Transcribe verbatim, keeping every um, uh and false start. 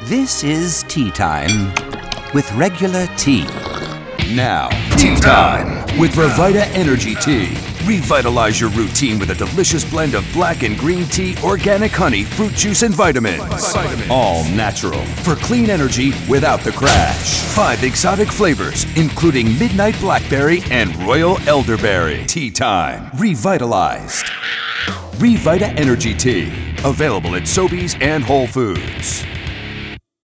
This is tea time with regular tea. Now, tea time with Revita Energy Tea. Revitalize your routine with a delicious blend of black and green tea, organic honey, fruit juice, and vitamins. vitamins. All natural for clean energy without the crash. Five exotic flavors, including midnight blackberry and royal elderberry. Tea time. Revitalized. Revita Energy Tea. Available at Sobeys and Whole Foods.